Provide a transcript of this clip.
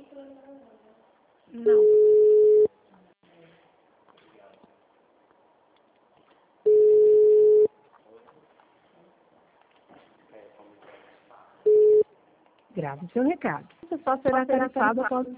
Não. Grave seu recado. Essa só será tarifada após